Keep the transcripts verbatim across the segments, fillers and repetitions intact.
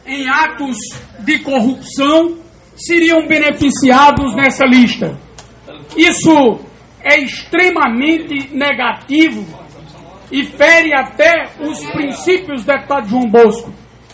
em atos de corrupção seriam beneficiados nessa lista. Isso é extremamente negativo e fere até os princípios, deputado João Bosco,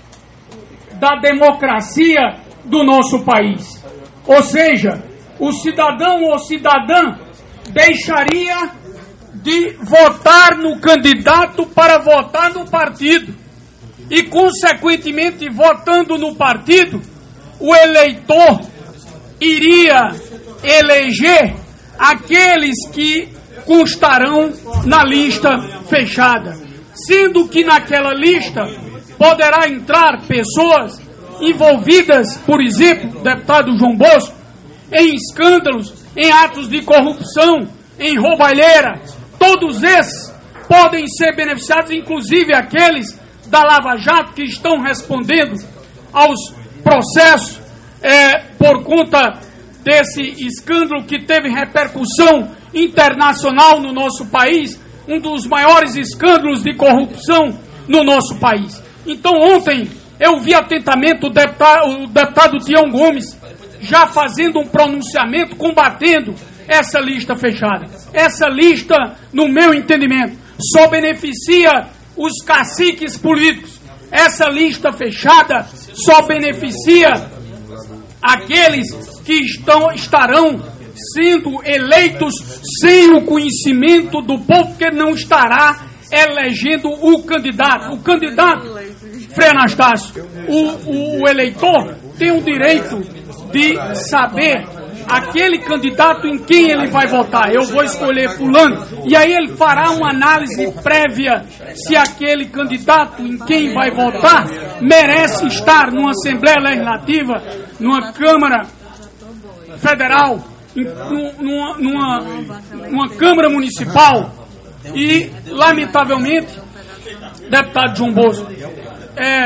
da democracia do nosso país. Ou seja, o cidadão ou cidadã deixaria de votar no candidato para votar no partido. E, consequentemente, votando no partido, o eleitor iria eleger aqueles que constarão na lista fechada. Sendo que naquela lista poderá entrar pessoas envolvidas, por exemplo, deputado João Bosco, em escândalos, em atos de corrupção, em roubalheira. Todos esses podem ser beneficiados, inclusive aqueles da Lava Jato que estão respondendo aos processos é, por conta desse escândalo que teve repercussão internacional no nosso país, um dos maiores escândalos de corrupção no nosso país. Então, ontem, eu vi atentamente o deputado, o deputado Tião Gomes já fazendo um pronunciamento combatendo essa lista fechada. Essa lista, no meu entendimento, só beneficia os caciques políticos. Essa lista fechada só beneficia aqueles que estão, estarão sendo eleitos sem o conhecimento do povo, porque não estará elegendo o candidato. O candidato, Frei Anastácio, o, o, o eleitor tem o direito de saber aquele candidato em quem ele vai votar. Eu vou escolher fulano, e aí ele fará uma análise prévia se aquele candidato em quem vai votar merece estar numa Assembleia Legislativa, numa Câmara Federal, em, numa, numa, numa Câmara Municipal. E, lamentavelmente, deputado João Bosco, é,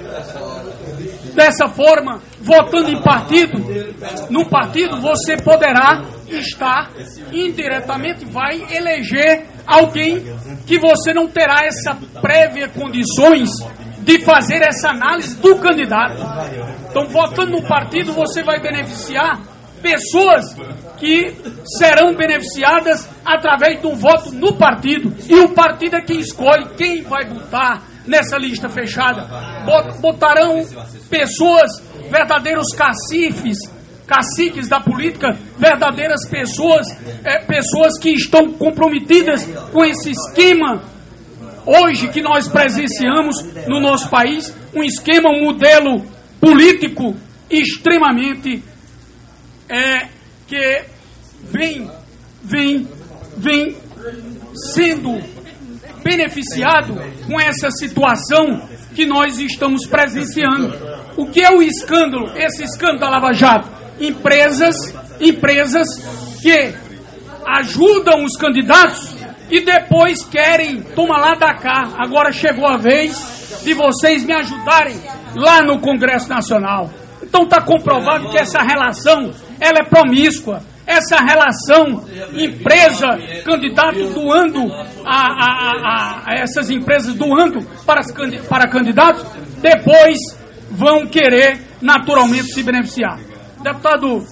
dessa forma, votando em partido, no partido você poderá estar indiretamente, vai eleger alguém que você não terá essa prévia condições de fazer essa análise do candidato. Então, votando no partido, você vai beneficiar pessoas que serão beneficiadas através do voto no partido. E o partido é quem escolhe quem vai botar nessa lista fechada. Botarão pessoas, verdadeiros cacifes, caciques da política, verdadeiras pessoas, é, pessoas que estão comprometidas com esse esquema hoje que nós presenciamos no nosso país, um esquema, um modelo político extremamente é, que vem, vem, vem sendo beneficiado com essa situação que nós estamos presenciando. O que é o escândalo? Esse escândalo da Lava Jato? Empresas, empresas que ajudam os candidatos e depois querem, toma lá da cá, agora chegou a vez de vocês me ajudarem lá no Congresso Nacional. Então está comprovado que essa relação, ela é promíscua. Essa relação empresa-candidato doando a, a, a, a essas empresas doando para, as, para candidatos, depois vão querer naturalmente se beneficiar. Deputado,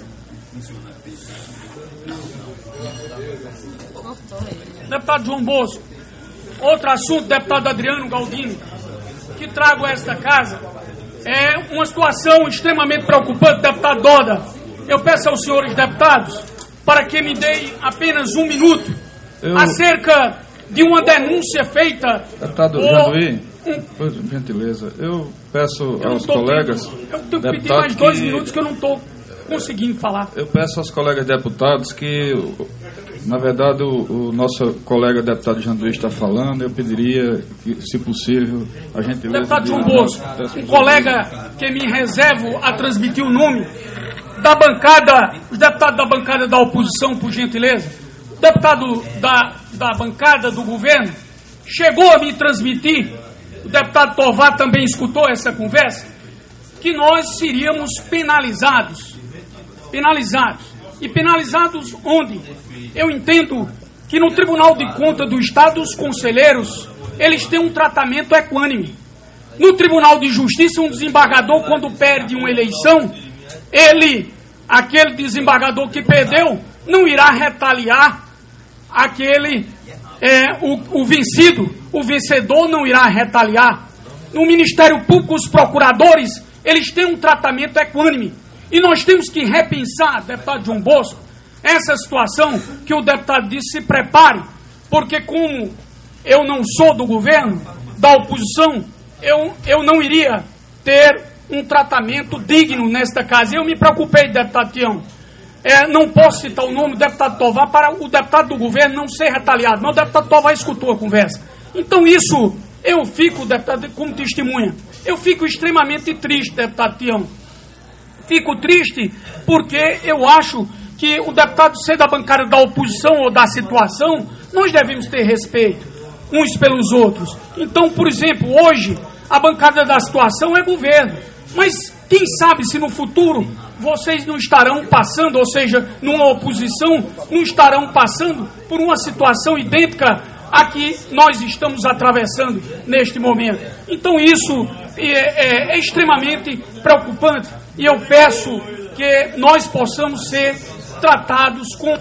deputado João Bosco, outro assunto, deputado Adriano Galdino, que trago a esta casa, é uma situação extremamente preocupante, deputado Doda. Eu peço aos senhores deputados para que me deem apenas um minuto eu... acerca de uma denúncia feita... Deputado Janduí, um... por gentileza, eu peço eu aos colegas... Tendo, eu tenho que pedir mais dois que... minutos que eu não estou conseguindo falar. Eu peço aos colegas deputados que, na verdade, o, o nosso colega deputado Janduí está falando, eu pediria que, se possível, a gentileza... Deputado João Bosco, um colega que me reservo a transmitir o nome... da bancada, os deputados da bancada da oposição, por gentileza, o deputado da, da bancada do governo chegou a me transmitir, o deputado Tovar também escutou essa conversa, que nós seríamos penalizados, penalizados, e penalizados onde? Eu entendo que no Tribunal de Contas do Estado, os conselheiros, eles têm um tratamento equânime. No Tribunal de Justiça, um desembargador, quando perde uma eleição, ele, aquele desembargador que perdeu, não irá retaliar aquele, é, o, o vencido. O vencedor não irá retaliar. No Ministério Público, os procuradores, eles têm um tratamento equânime. E nós temos que repensar, deputado João Bosco, essa situação que o deputado disse, se prepare, porque como eu não sou do governo, da oposição, eu, eu não iria ter um tratamento digno nesta casa. Eu me preocupei, deputado Tião. É, não posso citar o nome do deputado Tovar para o deputado do governo não ser retaliado, mas o deputado Tovar escutou a conversa. Então isso, eu fico, deputado, como testemunha, eu fico extremamente triste, deputado Tião. Fico triste porque eu acho que o deputado ser da bancada da oposição ou da situação, nós devemos ter respeito uns pelos outros. Então, por exemplo, hoje, a bancada da situação é governo, mas quem sabe se no futuro vocês não estarão passando, ou seja, numa oposição, não estarão passando por uma situação idêntica a que nós estamos atravessando neste momento. Então isso é, é, é extremamente preocupante e eu peço que nós possamos ser tratados com...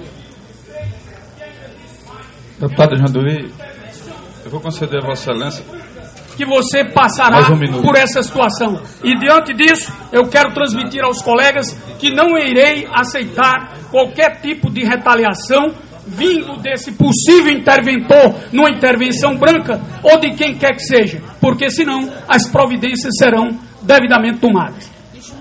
Deputado Janduí, eu vou conceder a Vossa Excelência que você passará um por essa situação. E diante disso, eu quero transmitir aos colegas que não irei aceitar qualquer tipo de retaliação vindo desse possível interventor numa intervenção branca ou de quem quer que seja, porque senão as providências serão devidamente tomadas.